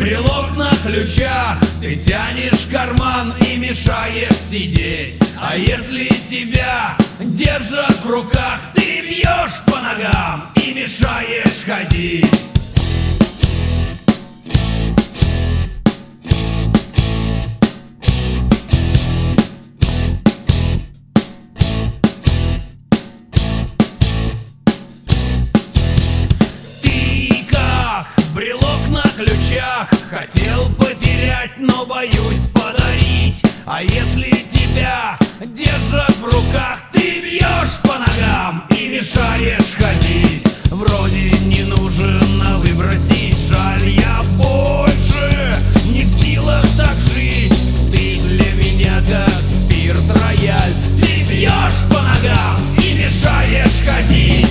брелок на ключах, ты тянешь карман и мешаешь сидеть. А если тебя держат в руках, ты бьешь по ногам и мешаешь ходить. Брелок на ключах хотел потерять, но боюсь подарить. А если тебя держат в руках, ты бьешь по ногам и мешаешь ходить. Вроде не нужен, а выбросить жаль. Я больше не в силах так жить. Ты для меня как спирт-рояль. Ты бьешь по ногам и мешаешь ходить.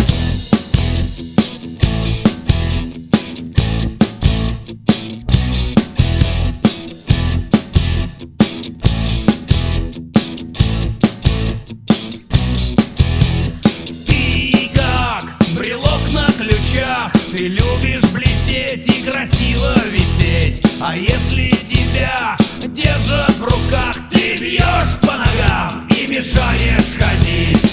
Ты любишь блестеть и красиво висеть. А если тебя держат в руках, ты бьешь по ногам и мешаешь ходить.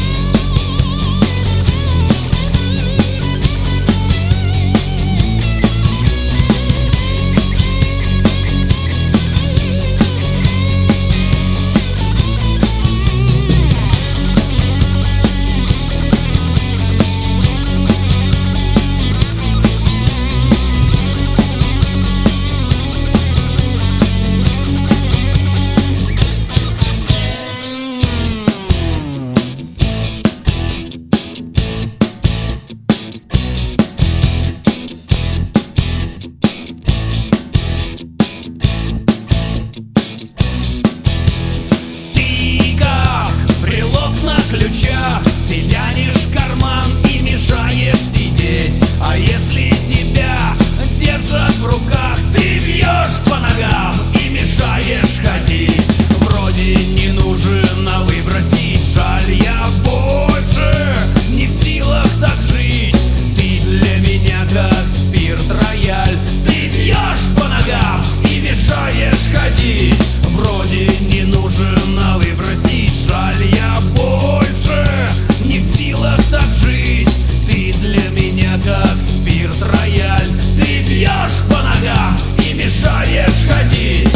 Ты тянешь карман и мешаешь сидеть. А если тебя держат в руках, ты бьешь по ногам и мешаешь ходить. Вроде не нужен, а выбросить жаль. Я больше не в силах так жить. Ты для меня как спирт-рояль. Ты бьешь по ногам и мешаешь ходить. Вроде не нужен, а выбросить жаль. Я больше не в силах так жить. Ты для меня как спирт-рояль. Ты бьешь по ногам и мешаешь ходить.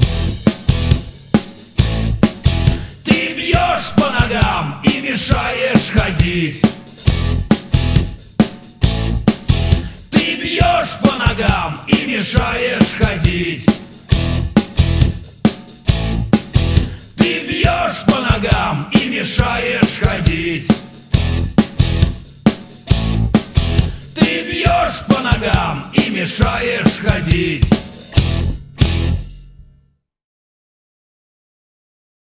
Ты бьешь по ногам и мешаешь ходить. Ты бьешь по ногам и мешаешь ходить. Ты бьешь по ногам и мешаешь ходить. Ты бьешь по ногам и мешаешь ходить.